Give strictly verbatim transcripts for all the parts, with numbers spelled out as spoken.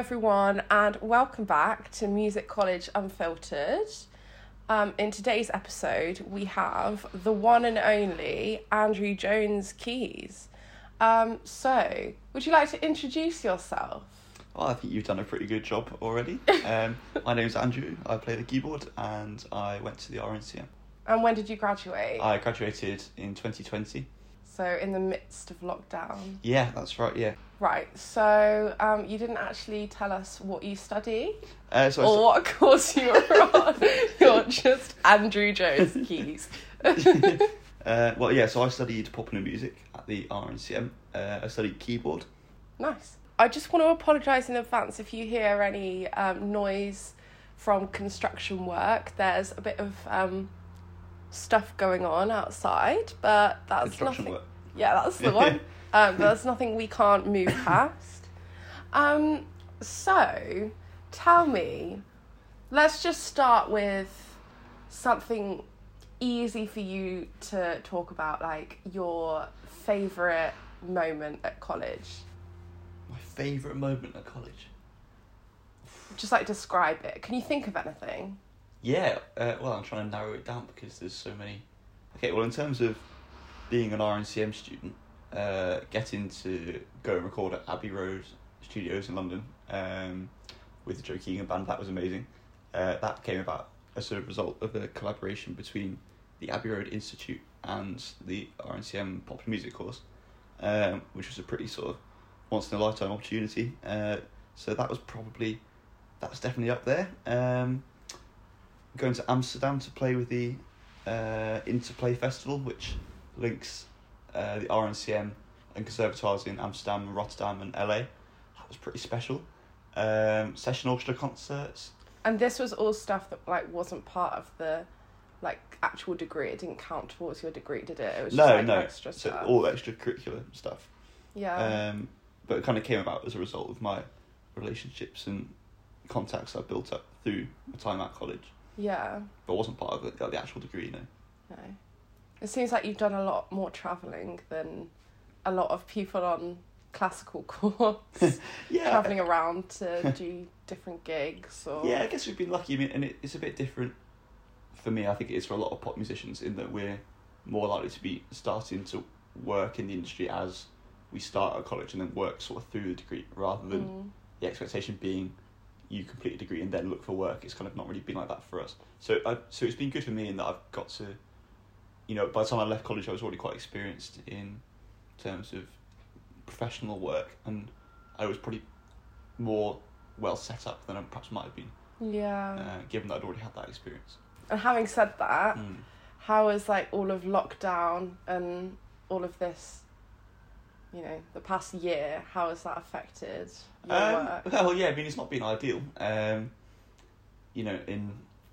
everyone, and welcome back to Music College Unfiltered. Um, in today's episode, we have the one and only Andrew Jones-Keys. Um, so, would you like to introduce yourself? Well, I think you've done a pretty good job already. Um, my name's Andrew, I play the keyboard, and I went to the R N C M. And when did you graduate? I graduated in twenty twenty. So, in the midst of lockdown? Yeah, that's right, yeah. Right, so um, you didn't actually tell us what you study Uh, so I or stu- what course you were on. You're just Andrew Jones-Keys. uh, well, yeah, so I studied popular music at the R N C M. Uh, I studied keyboard. Nice. I just want to apologise in advance if you hear any um, noise from construction work. There's a bit of um, stuff going on outside, but that's Construction nothing. work. Yeah, that's the one. Um, that's nothing we can't move past. Um, so, tell me, let's just start with something easy for you to talk about, like your favourite moment at college. My favourite moment at college? Just like describe it. Can you think of anything? Yeah, uh, well, I'm trying to narrow it down because there's so many. Okay, well, in terms of being an R N C M student, uh, getting to go and record at Abbey Road Studios in London um, with the Joe Keegan Band, that was amazing. Uh, that came about as a result of a collaboration between the Abbey Road Institute and the R N C M Popular Music course, um, which was a pretty sort of once-in-a-lifetime opportunity. Uh, so that was probably, that was definitely up there. Um, going to Amsterdam to play with the uh, Interplay Festival, which links uh, the R N C M and conservatoires in Amsterdam, Rotterdam and L A. That was pretty special. Um, session orchestra concerts. And this was all stuff that like wasn't part of the like actual degree. It didn't count towards your degree, did it? It was just No, like no. extra So stuff. all extracurricular stuff. Yeah. Um, but it kind of came about as a result of my relationships and contacts I built up through my time at college. Yeah. But it wasn't part of the, the actual degree, you know. No. It seems like you've done a lot more travelling than a lot of people on classical course. Yeah. Travelling around to do different gigs or... Yeah, I guess we've been lucky. I mean, and it, it's a bit different for me. I think it is for a lot of pop musicians in that we're more likely to be starting to work in the industry as we start at college and then work sort of through the degree, rather than Mm. the expectation being you complete a degree and then look for work. It's kind of not really been like that for us. So I, so it's been good for me in that I've got to, you know, by the time I left college I was already quite experienced in terms of professional work, and I was probably more well set up than I perhaps might have been, Yeah. uh, given that I'd already had that experience. And having said that, Mm. how has like all of lockdown and all of this, you know, the past year, how has that affected your Um, work? well, yeah, I mean, it's not been ideal. Um, you know, in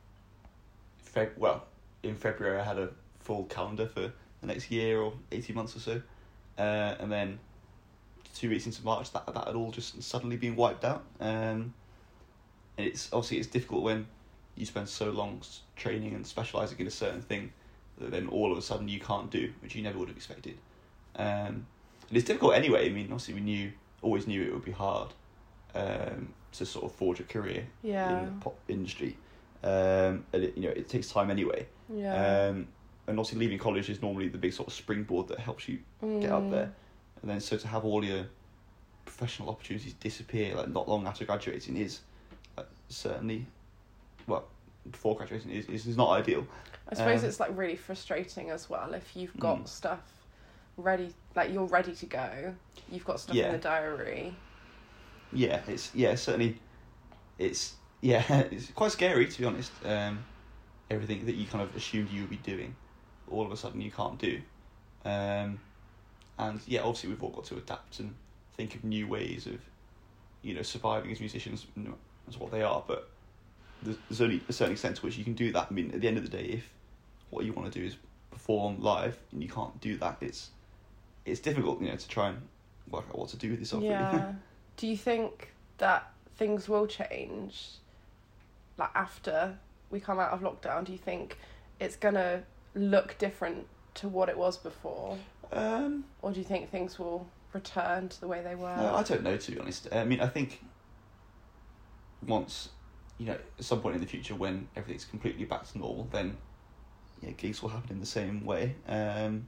Feb- well, in February I had a full calendar for the next year or eighteen months or so, uh, and then two weeks into March, that that had all just suddenly been wiped out. Um, and it's obviously it's difficult when you spend so long s- training and specialising in a certain thing that then all of a sudden you can't do, which you never would have expected. Um, and it's difficult anyway. I mean, obviously we knew, always knew it would be hard um, to sort of forge a career Yeah. in the pop industry. Um, and it, you know, it takes time anyway. Yeah. Um, and obviously leaving college is normally the big sort of springboard that helps you get up Mm. there. And then so to have all your professional opportunities disappear like not long after graduating is like, certainly, well, before graduating is, is, is not ideal. I suppose Um, it's like really frustrating as well if you've got Mm. stuff ready, like you're ready to go, you've got stuff Yeah. in the diary. Yeah, it's yeah certainly, it's yeah it's quite scary to be honest. Um, everything that you kind of assumed you would be doing, all of a sudden you can't do. Um, and yeah, obviously we've all got to adapt and think of new ways of, you know, surviving as musicians. You know, that's what they are, but there's, there's only a certain extent to which you can do that. I mean, at the end of the day, if what you want to do is perform live and you can't do that, it's it's difficult, you know, to try and work out what to do with yourself. Yeah. Really. Do you think that things will change, like after we come out of lockdown? Do you think it's gonna look different to what it was before, Um, or do you think things will return to the way they were? no, I don't know, to be honest. I mean, I think once, you know, at some point in the future when everything's completely back to normal, then yeah, gigs will happen in the same way. Um,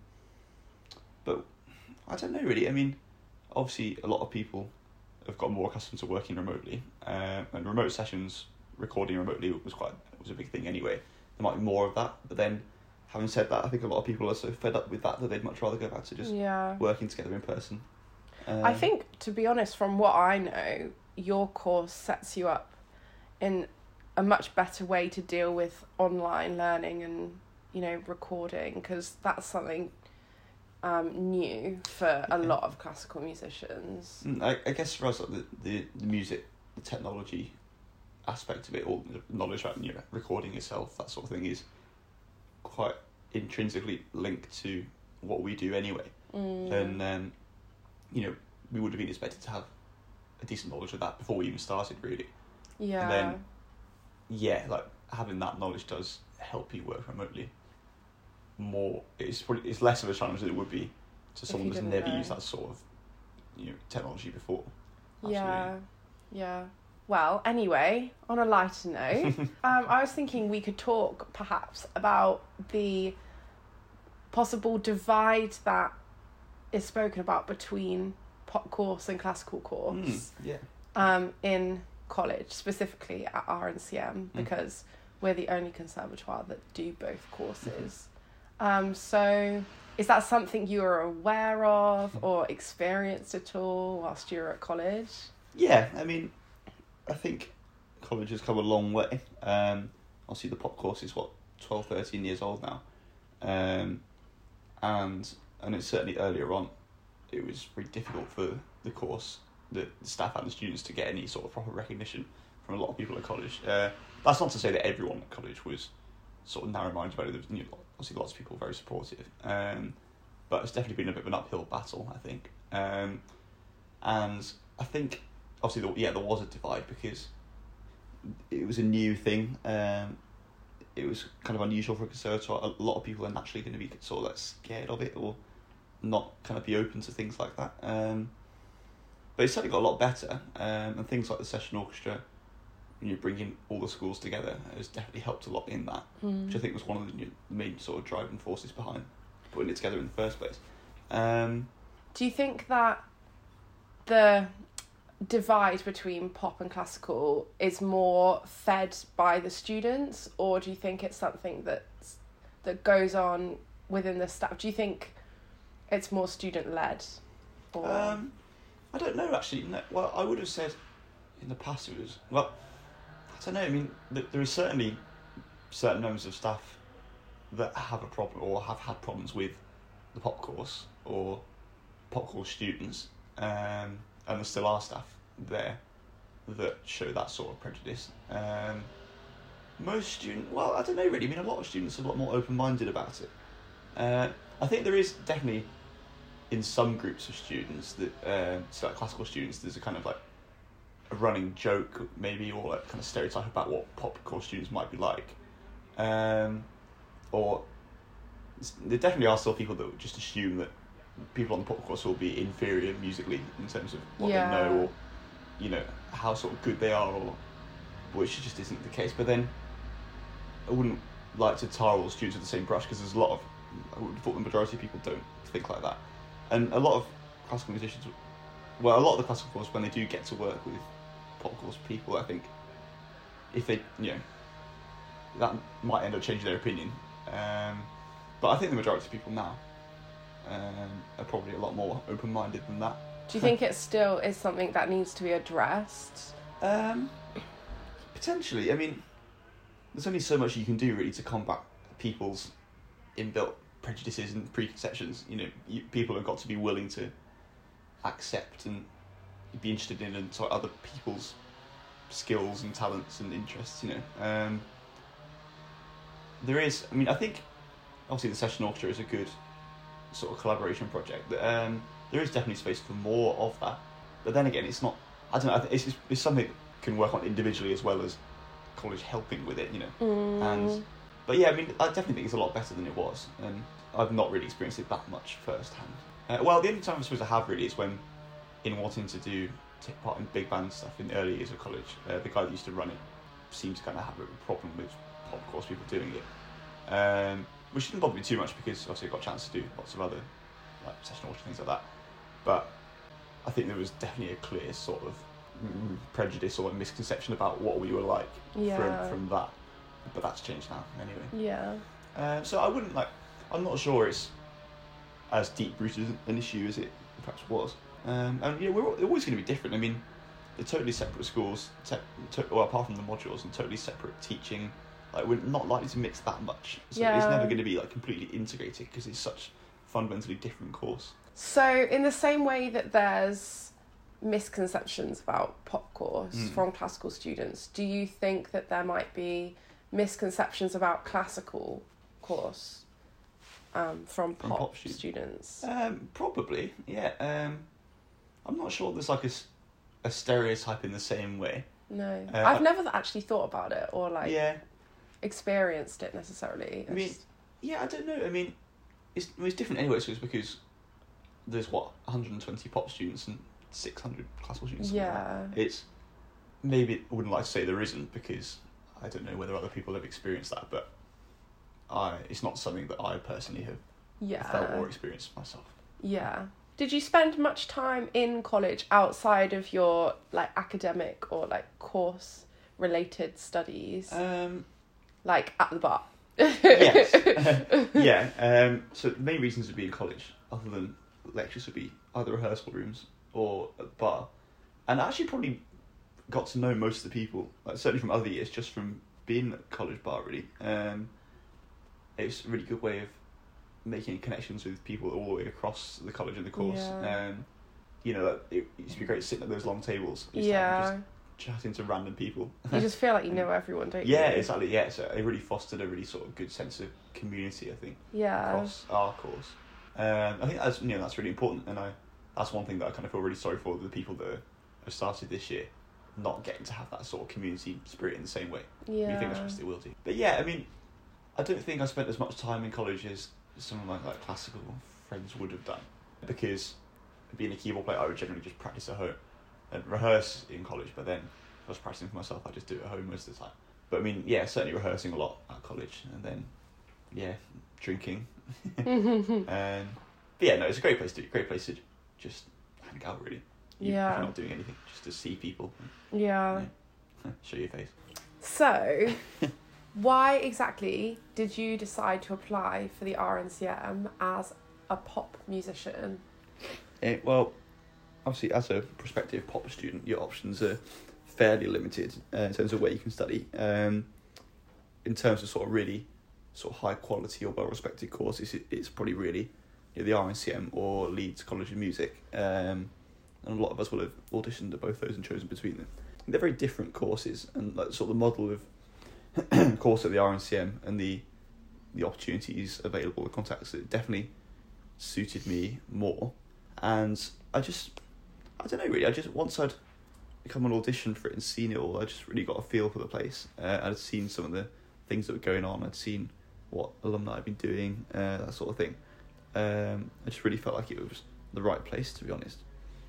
but I don't know really. I mean, obviously a lot of people have got more accustomed to working remotely, uh, and remote sessions, recording remotely was quite was a big thing anyway. There might be more of that, but then having said that, I think a lot of people are so fed up with that that they'd much rather go back to just yeah. working together in person. Um, I think, to be honest, from what I know, your course sets you up in a much better way to deal with online learning and, you know, recording, because that's something um, new for a Yeah. lot of classical musicians. I, I guess for us, like, the, the, the music, the technology aspect of it, all the knowledge about, you know, recording yourself, that sort of thing, is quite intrinsically linked to what we do anyway. Mm. And um, you know, we would have been expected to have a decent knowledge of that before we even started, really. Yeah. And then, yeah, like having that knowledge does help you work remotely more. It's probably, it's less of a challenge than it would be to someone you who's didn't never know. used that sort of, you know, technology before. Yeah, Absolutely. yeah. Well, anyway, on a lighter note, um, I was thinking we could talk perhaps about the possible divide that is spoken about between pop course and classical course Mm, yeah. um, in college, specifically at R N C M, Mm. because we're the only conservatoire that do both courses. Um, so is that something you are aware of or experienced at all whilst you were at college? Yeah, I mean, I think college has come a long way. Um, obviously, the pop course is, what, twelve, thirteen years old now. Um, and and it's certainly earlier on, it was very difficult for the course, the, the staff and the students, to get any sort of proper recognition from a lot of people at college. Uh, that's not to say that everyone at college was sort of narrow-minded about it. There was, you know, obviously lots of people very supportive. Um, but it's definitely been a bit of an uphill battle, I think. Um, and I think, obviously, the, yeah, there was a divide because it was a new thing. Um, it was kind of unusual for a conservatoire. A lot of people are naturally going to be sort of like scared of it or not kind of be open to things like that. Um, but it's certainly got a lot better. Um, and things like the session orchestra, you know, bringing all the schools together has definitely helped a lot in that, Mm. which I think was one of the, you know, main sort of driving forces behind putting it together in the first place. Um, Do you think that the divide between pop and classical is more fed by the students, or do you think it's something that's, that goes on within the staff? Do you think it's more student-led? Or... Um, I don't know, actually. No, well, I would have said in the past it was... Well, I don't know. I mean, th- there is certainly certain members of staff that have a problem or have had problems with the pop course or pop course students, um, and there still are staff there that show that sort of prejudice. Um, most students... Well, I don't know, really. I mean, a lot of students are a lot more open-minded about it. Uh, I think there is definitely... in some groups of students, that uh, so like classical students, there's a kind of like a running joke maybe, or like kind of stereotype about what pop course students might be like. Um, or there definitely are still people that would just assume that people on the pop course will be inferior musically in terms of what Yeah. they know, or, you know, how sort of good they are, or which just isn't the case. But then I wouldn't like to tar all students with the same brush, because there's a lot of, I would have thought the majority of people don't think like that. And a lot of classical musicians, well, a lot of the classical course, when they do get to work with pop course people, I think if they, you know, that might end up changing their opinion. Um, but I think the majority of people now um, are probably a lot more open-minded than that. Do you think it still is something that needs to be addressed? Um, potentially. I mean, there's only so much you can do really to combat people's inbuilt prejudices and preconceptions. You know, you, people have got to be willing to accept and be interested in and sort of other people's skills and talents and interests. You know, um, there is. I mean, I think obviously the session orchestra is a good sort of collaboration project. Um, there is definitely space for more of that, but then again, it's not. I don't know. I think it's, it's something that can work on individually as well as college helping with it. You know, Mm. and. But yeah, I mean, I definitely think it's a lot better than it was, and I've not really experienced it that much firsthand. Uh, well, the only time I suppose I have really is when, in wanting to do take part in big band stuff in the early years of college. Uh, the guy that used to run it seemed to kind of have a problem with pop course people doing it, um, which didn't bother me too much because obviously I got a chance to do lots of other like session orchestra things like that. But I think there was definitely a clear sort of mm, prejudice or a misconception about what we were like Yeah. from from that. But that's changed now anyway. Yeah. Um, so I wouldn't like. I'm not sure it's as deep rooted an issue as it perhaps was. Um, and you know, we're always going to be different. I mean, they're totally separate schools. Te- to- well, apart from the modules and totally separate teaching. Like we're not likely to mix that much. So Yeah. it's never going to be like completely integrated because it's such a fundamentally different course. So in the same way that there's misconceptions about pop course Mm. from classical students, do you think that there might be misconceptions about classical course um, from From pop, pop stu- students? Um, probably, yeah. Um, I'm not sure there's like a, s- a stereotype in the same way. No, Uh, I've I- never actually thought about it or like yeah. experienced it necessarily. I mean, It's- yeah, I don't know. I mean, it's I mean, it's different anyway. So it's because there's what one hundred twenty pop students and six hundred classical students. something like yeah, that. It's maybe I wouldn't like to say there isn't because I don't know whether other people have experienced that, but I it's not something that I personally have yeah, felt or experienced myself. yeah. Did you spend much time in college outside of your like academic or like course related studies, Um, like at the bar? yes. yeah. Um, so the main reasons to be in college, other than lectures, would be either rehearsal rooms or at the bar. And I actually probably got to know most of the people, like certainly from other years, just from being at college bar, really. Um, it's a really good way of making connections with people all the way across the college and the course. Yeah. Um, you know, like, it used to be great sitting at those long tables. Just Yeah, Just chatting to random people. you just feel like you know everyone, don't you? Yeah, exactly. Yeah, so it really fostered a really sort of good sense of community, I think, Yeah, across our course. Um, I think that's you know that's really important, and I that's one thing that I kind of feel really sorry for the people that have started this year, not getting to have that sort of community spirit in the same way. yeah. You think that's what they will do. But yeah, I mean, I don't think I spent as much time in college as some of my like classical friends would have done, because being a keyboard player, I would generally just practice at home and rehearse in college, but then if I was practicing for myself, I just do it at home most of the time. But I mean, yeah, certainly rehearsing a lot at college, and then, yeah, drinking. um, but yeah, no, it's a great place to great place to just hang out, really. You, Yeah. If you're not doing anything, just to see people, Yeah. show your face. So, why exactly did you decide to apply for the R N C M as a pop musician? Eh, well, obviously, as a prospective pop student, your options are fairly limited uh, in terms of where you can study. Um, in terms of sort of really sort of high quality or well respected courses, it, it's probably really you know, the R N C M or Leeds College of Music. Um, and a lot of us will have auditioned at both those and chosen between them. They're very different courses, and like sort of the model of course at the R N C M and the the opportunities available, the contacts, it definitely suited me more. And I just, I don't know really, I just, once I'd become an audition for it and seen it all, I just really got a feel for the place. Uh, I'd seen some of the things that were going on, I'd seen what alumni had been doing, uh, that sort of thing. Um, I just really felt like it was the right place, to be honest.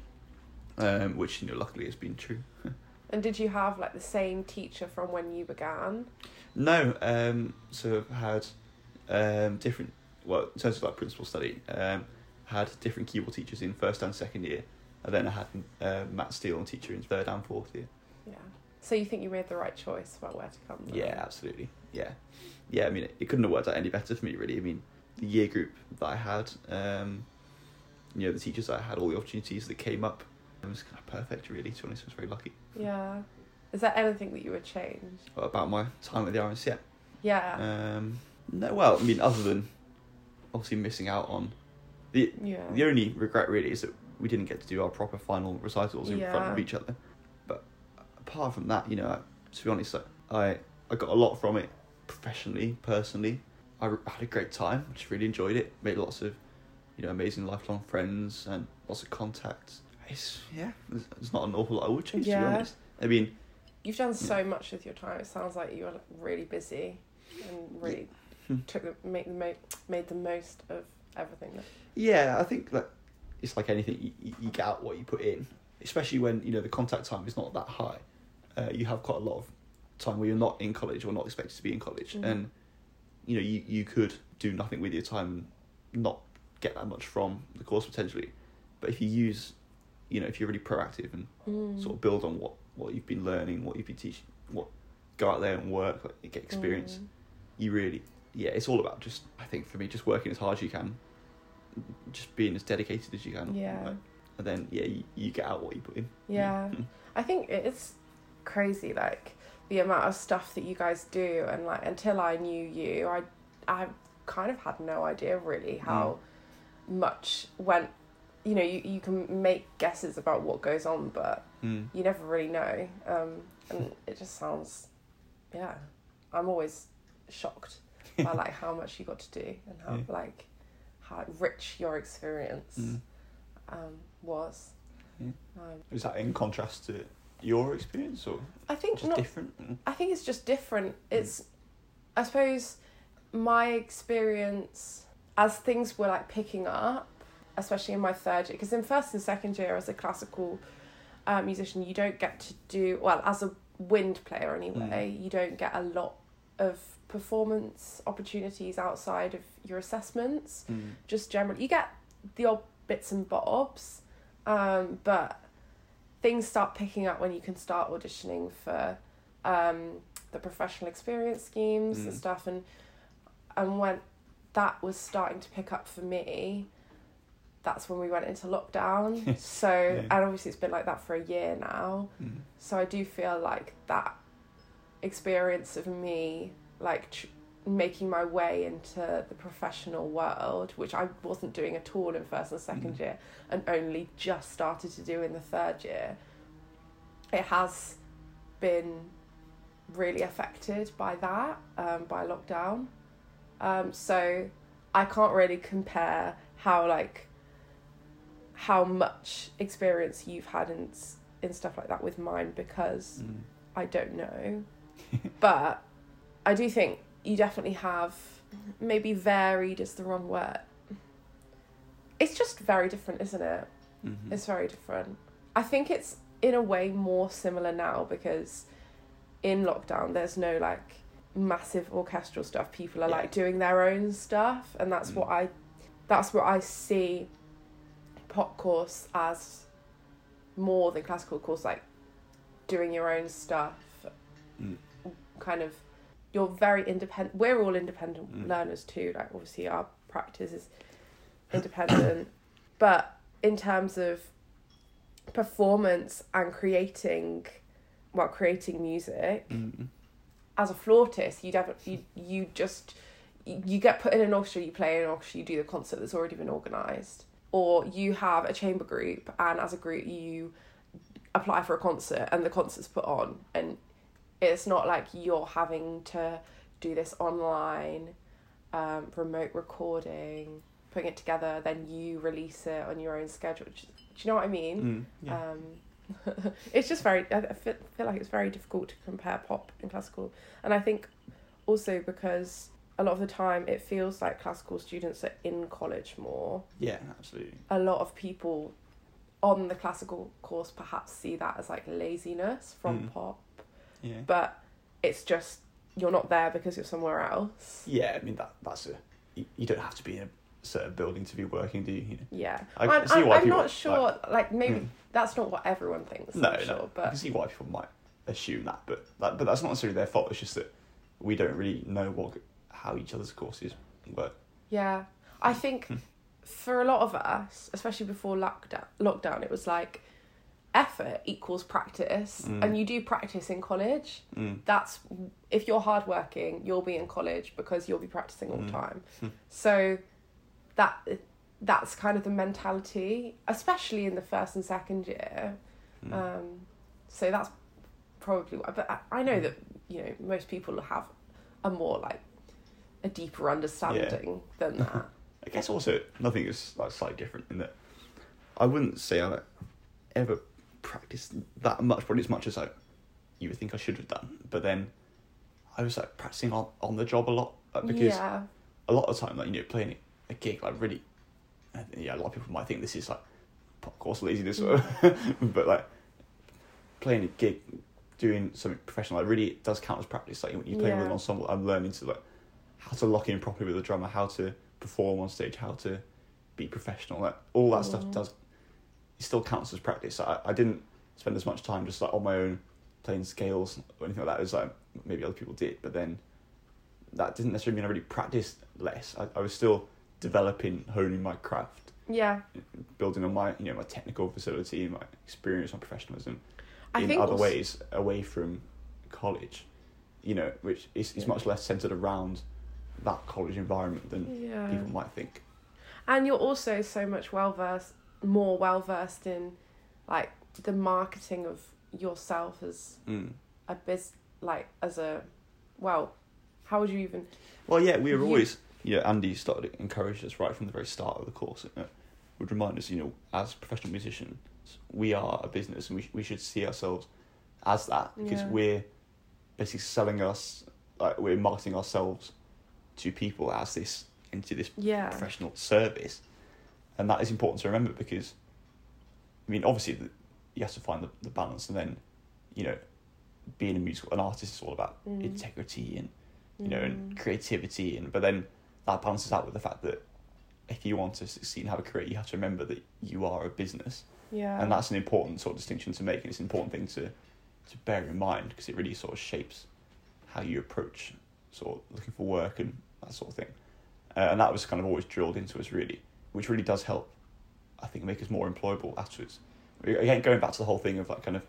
Um, which, you know, luckily has been true. And did you have like the same teacher from when you began? No, um, so I've had um, different, well, in terms of like principal study, um, had different keyboard teachers in first and second year, and then I had uh, Matt Steele, teacher in third and fourth year. Yeah. So you think you made the right choice about where to come from? Yeah, absolutely. Yeah, yeah. I mean, it, it couldn't have worked out any better for me, really. I mean, the year group that I had, um, you know, the teachers that I had, all the opportunities that came up, it was kind of perfect, really. To be honest, I was very lucky. Yeah. Is there anything that you would change? About my time at the R N C M. Yeah. Um, no, well, I mean, other than obviously missing out on the yeah. the only regret really is that we didn't get to do our proper final recitals in Yeah. front of each other. But apart from that, you know, I, to be honest, I I got a lot from it professionally, personally. I had a great time. I just really enjoyed it. Made lots of, you know, amazing lifelong friends and lots of contacts. It's yeah, there's, there's not an awful lot I would change, Yeah. to be honest. I mean, You've done so much with your time. It sounds like you were really busy and really Hmm. took the, make the mo- made the most of everything. That, yeah, I think that it's like anything. You, you get out what you put in. especially when, you know, the contact time is not that high. Uh, you have quite a lot of time where you're not in college or not expected to be in college, mm. and you know you, you could do nothing with your time and not get that much from the course potentially. But if you use, you know, if you're really proactive and mm. sort of build on what, what you've been learning, what you've been teaching, what go out there and work, like, get experience, mm. you really, yeah, it's all about just, I think for me, just working as hard as you can, just being as dedicated as you can. Yeah. Like, and then yeah, you, you get out what you put in. Yeah, mm. I think it's crazy, like the amount of stuff that you guys do, and like until I knew you, I I kind of had no idea really how mm. much went. You know, you, you can make guesses about what goes on, but mm. you never really know. Um, and it just sounds, yeah, I'm always shocked by like how much you got to do and how yeah. like how rich your experience mm. um, was. Yeah. Um, Is that in contrast to your experience, or I think just not, different? I think it's just different. It's, I suppose, my experience as things were like picking up, especially in my third year, because in first and second year as a classical uh, musician, you don't get to do, well, as a wind player anyway, mm. you don't get a lot of performance opportunities outside of your assessments. Mm. Just generally, you get the odd bits and bobs, um, but things start picking up when you can start auditioning for um, the professional experience schemes mm. and stuff, and and when that was starting to pick up for me, that's when we went into lockdown. So yeah. and obviously it's been like that for a year now. Mm. So I do feel like that experience of me like tr- making my way into the professional world, which I wasn't doing at all in first and second mm. year, and only just started to do in the third year, it has been really affected by that, um, by lockdown. Um, so I can't really compare how like how much experience you've had in in stuff like that with mine, because mm. I don't know. But I do think you definitely have, maybe varied is the wrong word. It's just very different, isn't it? Mm-hmm. It's very different. I think it's in a way more similar now, because in lockdown there's no like massive orchestral stuff. People are yeah. like doing their own stuff, and that's mm. what I that's what I see pop course as more than classical course, like doing your own stuff. Mm. Kind of, you're very independent. We're all independent mm. learners too. Like obviously our practice is independent, but in terms of performance and creating, well, creating music, mm. as a flautist, you definitely you, you just you get put in an orchestra, you play in an orchestra, you do the concert that's already been organised, or you have a chamber group, and as a group you apply for a concert and the concert's put on, and it's not like you're having to do this online um, remote recording, putting it together, then you release it on your own schedule. Do you know what I mean? Mm, yeah. Um, it's just very, I feel, feel like it's very difficult to compare pop and classical. And I think also because a lot of the time it feels like classical students are in college more. Yeah, absolutely. A lot of people on the classical course perhaps see that as like laziness from mm. pop. Yeah. But it's just, you're not there because you're somewhere else. Yeah, I mean, that that's a, you, you don't have to be in a certain building to be working, do you? you know? Yeah. I I'm, can see I'm, why I'm people, not sure, like, like maybe hmm. that's not what everyone thinks, no, I'm no, sure, but I can see why people might assume that, but that, but that's not necessarily their fault. It's just that we don't really know what how each other's courses work. Yeah. I think for a lot of us, especially before lockdown, lockdown, it was like, effort equals practice, mm. and you do practice in college. Mm. That's, if you're hardworking, you'll be in college because you'll be practicing all mm. the time. Mm. So that that's kind of the mentality, especially in the first and second year. Mm. Um, so that's probably what, but I, I know that, you know, most people have a more like a deeper understanding yeah. than that. I guess also nothing is like slightly different in that I wouldn't say I like, ever practiced that much, probably as much as I you would think I should have done, but then I was like practicing on, on the job a lot, like, because yeah. a lot of the time, like, you know, playing a gig, like really, yeah, a lot of people might think this is like pop course laziness, but like playing a gig, doing something professional, like really it does count as practice. Like when you play Yeah. with an ensemble, I'm learning to like how to lock in properly with the drummer, how to perform on stage, how to be professional. Like all that mm. stuff does, it still counts as practice. I, I didn't spend as much time just like on my own playing scales or anything like that as like maybe other people did, but then that didn't necessarily mean I really practiced less. I, I was still developing, honing my craft, yeah, building on my, you know, my technical facility, my experience, my professionalism I in think other also, ways away from college, you know, which is, is yeah. much less centered around that college environment than yeah. people might think. And you're also so much well versed, more well versed in like the marketing of yourself as mm. a biz, like as a, well, how would you even? Well, yeah, we were you... always, you know, Andy started encouraged us right from the very start of the course. You know, would remind us, you know, as professional musicians, we are a business, and we we should see ourselves as that, because yeah. we're basically selling us, like we're marketing ourselves to people as this into this yeah. professional service, and that is important to remember, because I mean, obviously the, you have to find the, the balance, and then, you know, being a musical an artist is all about mm. integrity and, you know, mm. and creativity, and but then that balances out with the fact that if you want to succeed and have a career, you have to remember that you are a business. Yeah. And that's an important sort of distinction to make, and it's an important thing to to bear in mind, because it really sort of shapes how you approach sort of looking for work and that sort of thing. Uh, and that was kind of always drilled into us, really, which really does help, I think, make us more employable afterwards. Again, going back to the whole thing of like kind of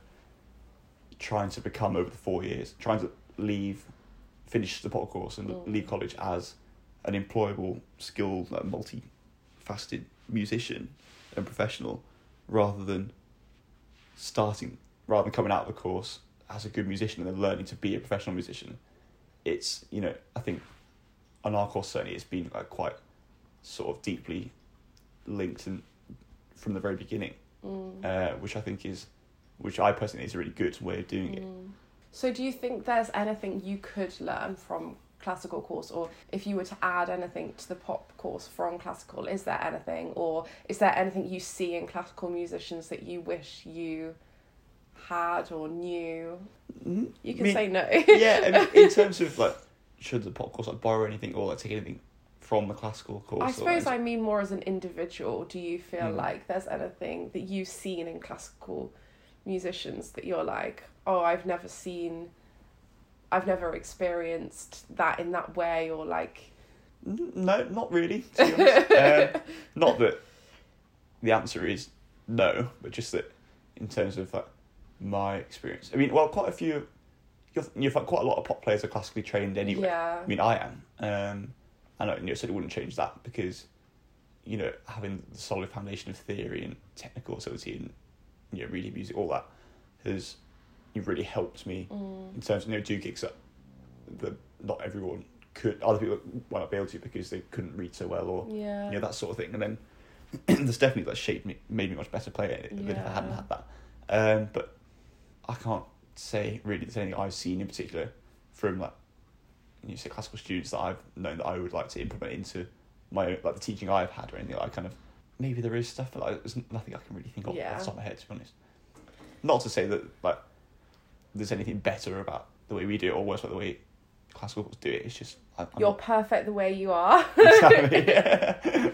trying to become over the four years, trying to leave, finish the pop course and mm. leave college as an employable, skilled, like, multi-faceted musician and professional, rather than starting, rather than coming out of the course as a good musician and then learning to be a professional musician. It's, you know, I think on our course certainly it's been like quite sort of deeply linked and from the very beginning, mm. uh, which I think is, which I personally think is a really good way of doing mm. it. So do you think there's anything you could learn from classical course, or if you were to add anything to the pop course from classical, is there anything, or is there anything you see in classical musicians that you wish you had or knew? Mm, you can I mean, say no. Yeah, I mean, in terms of like, should the pop course like borrow anything or like take anything from the classical course? I suppose I mean more as an individual. Do you feel mm. like there's anything that you've seen in classical musicians that you're like, oh, I've never seen, I've never experienced that in that way, or like... No, not really, to be honest. um, not that the answer is no, but just that in terms of like, my experience. I mean, well, quite a few, you've, you've like, quite a lot of pop players are classically trained anyway. Yeah. I mean, I am. Um, and I you know, certainly wouldn't change that, because, you know, having the solid foundation of theory and technical ability and, you know, reading music, all that has you've really helped me mm. in terms of, you know, do gigs that, that not everyone could, other people might not be able to because they couldn't read so well, or yeah. you know, that sort of thing. And then there's definitely that shaped me, made me a much better player yeah. than if I hadn't had that. Um, but I can't say really there's anything I've seen in particular from like, you say, classical students that I've known that I would like to implement into my own, like the teaching I've had, or anything like kind of. Maybe there is stuff, but like, there's nothing I can really think of yeah. off the top of my head, to be honest. Not to say that like there's anything better about the way we do it or worse about the way classical do it. It's just I, I'm you're not... perfect the way you are. Exactly. Yeah.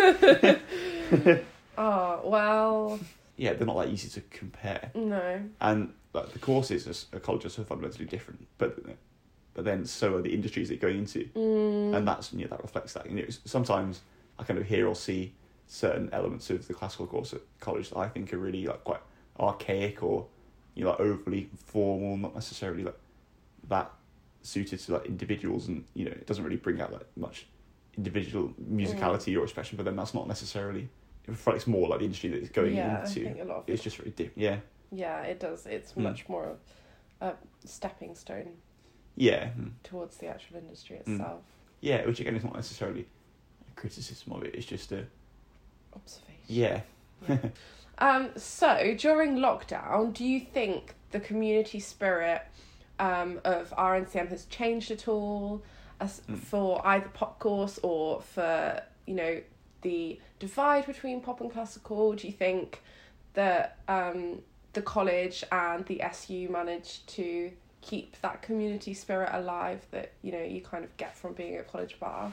Oh well. Yeah, they're not that easy to compare. No. And like the courses at college are so fundamentally different, but but then so are the industries that you're going into, mm. and that's, you know, that reflects that. You know, sometimes I kind of hear or see certain elements of the classical course at college that I think are really like quite archaic, or, you know, like overly formal, not necessarily like that suited to like individuals, and, you know, it doesn't really bring out like much individual musicality mm. or expression. But then that's not necessarily, it reflects more like the industry that it's going yeah, into. I think a lot of it's just really different. Yeah. Yeah, it does. It's mm. much more of a stepping stone. Yeah. Towards the actual industry itself. Mm. Yeah, which again is not necessarily a criticism of it. It's just a observation. Yeah. yeah. um. So during lockdown, do you think the community spirit um of R N C M has changed at all, as mm. for either pop course or for, you know, the divide between pop and classical? Do you think that um, the college and the S U managed to keep that community spirit alive that, you know, you kind of get from being at college bar?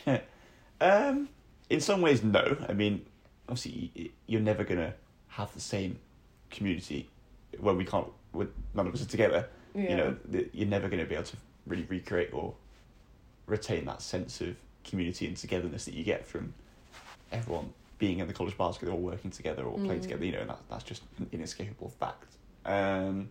um, in some ways, no. I mean, obviously, you're never going to have the same community when we can't, when none of us are together. Yeah. You know, the, you're never going to be able to really recreate or retain that sense of community and togetherness that you get from everyone being in the college bars because they're all working together or playing Mm. together. You know, and that, that's just an inescapable fact. Um,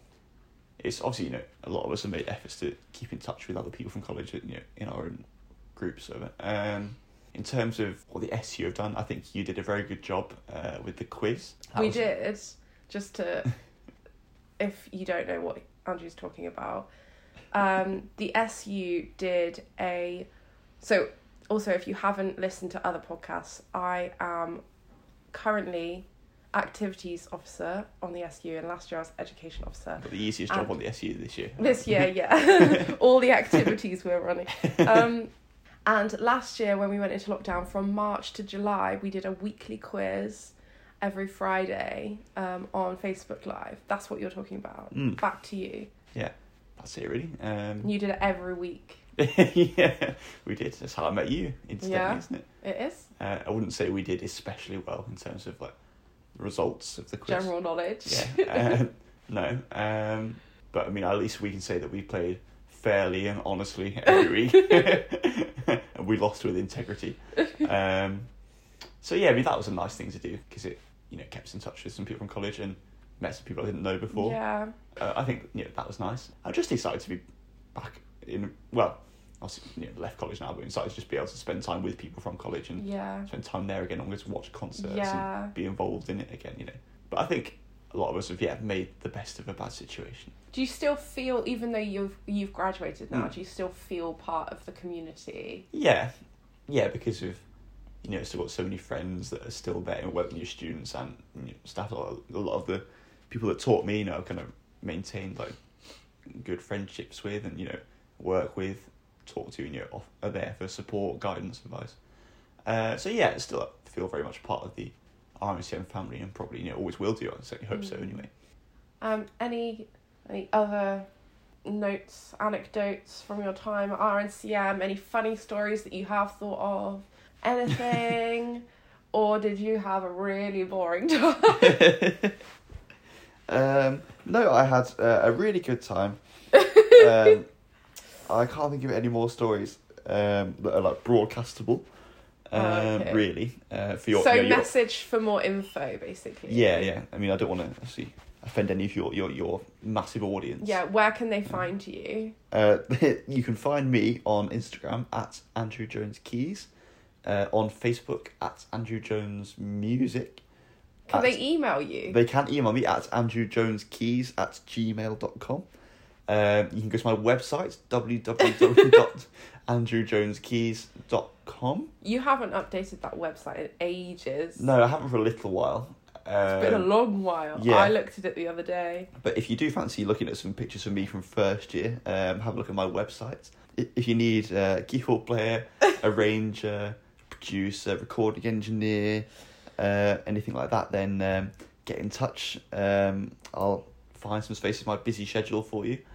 it's obviously, you know, a lot of us have made efforts to keep in touch with other people from college, you know, in our own groups of it. Um, in terms of what the S U have done, I think you did a very good job uh, with the quiz. That We was- did, just to, if you don't know what Andrew's talking about, um, the S U did a, so also if you haven't listened to other podcasts, I am currently activities officer on the S U, and last year I was education officer. Got the easiest And- job on the S U this year. This year, yeah. All the activities we're running. Um, and last year, when we went into lockdown, from March to July, we did a weekly quiz every Friday um, on Facebook Live. That's what you're talking about. Mm. Back to you. Yeah, that's it really. Um, You did it every week. yeah, we did. That's how I met you, incidentally, Yeah. isn't it? It is. Uh, I wouldn't say we did especially well in terms of like the results of the quiz. General knowledge. Yeah. Um, no. Um, but I mean, at least we can say that we played fairly and honestly every week, and we lost with integrity. Um, so yeah, I mean that was a nice thing to do because it, you know, kept us in touch with some people from college and met some people I didn't know before. Yeah. Uh, I think, you know, that was nice. I'm just excited to be back in, well, I was, you know, left college now, but excited to just be able to spend time with people from college and Yeah. spend time there again. I'm going to watch concerts Yeah. and be involved in it again, you know. But I think a lot of us have, yeah, made the best of a bad situation. Do you still feel, even though you've you've graduated now, Mm. do you still feel part of the community? Yeah, yeah, because of, you know, still got so many friends that are still there, whether you're students and, you know, staff. A lot, of, a lot of the people that taught me, you know, kind of maintained like good friendships with, and, you know, work with, talk to, and, you know, off, are there for support, guidance, advice. Uh, so yeah, I still feel very much part of the R M C M family, and probably, you know, always will do. I certainly hope so. Mm. Anyway. Um, any any other notes, anecdotes from your time at R N C M? Any funny stories that you have thought of? Anything? Or did you have a really boring time? um, no, I had uh, a really good time. um, I can't think of any more stories um, that are like broadcastable. Um, Oh, okay. Really, uh, for your so you know, your- message for more info, basically. yeah, yeah. I mean, I don't want to actually offend any of your your, your massive audience. Yeah, where can they find you? Uh, you can find me on Instagram at Andrew Jones Keys, uh, on Facebook at Andrew Jones Music. Can at- they email you? They can email me at andrewjoneskeys at gmail dot com. Um, you can go to my website, w w w dot andrew jones keys dot com. You haven't updated that website in ages. No, I haven't for a little while. Um, It's been a long while. yeah. I looked at it the other day. But if you do fancy looking at some pictures of me from first year, um, have a look at my website. I- If you need a keyboard player, arranger, producer, recording engineer, uh, anything like that, then um, get in touch. Um, I'll find some space in my busy schedule for you.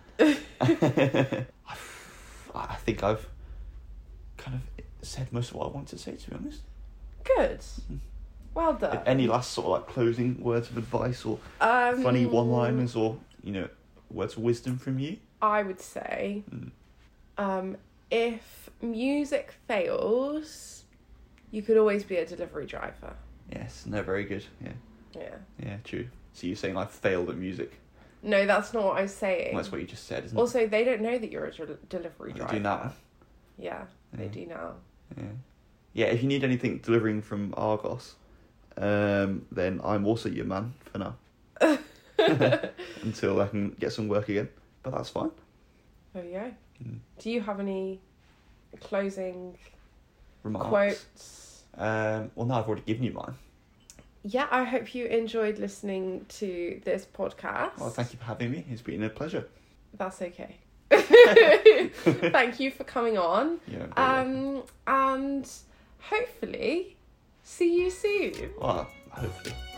I think I've kind of said most of what I wanted to say, to be honest. Good. Well done. Any last sort of like closing words of advice or um, funny one-liners or, you know, words of wisdom from you? I would say, Mm. um, if music fails, you could always be a delivery driver. Yes, no, very good. Yeah, Yeah. yeah, true. So you're saying I failed at music? No, that's not what I was saying. Well, that's what you just said, isn't Also, they don't know that you're a del- delivery it? driver. They do now. Yeah, they Yeah. do now. Yeah, yeah. If you need anything delivering from Argos, um, then I'm also your man for now. Until I can get some work again, but that's fine. There you go. Mm. Do you have any closing Remarks. quotes? Um, well, now I've already given you mine. Yeah, I hope you enjoyed listening to this podcast. Well, thank you for having me. It's been a pleasure. That's okay. Thank you for coming on. Yeah. very welcome. Um, and hopefully See you soon. Well, hopefully.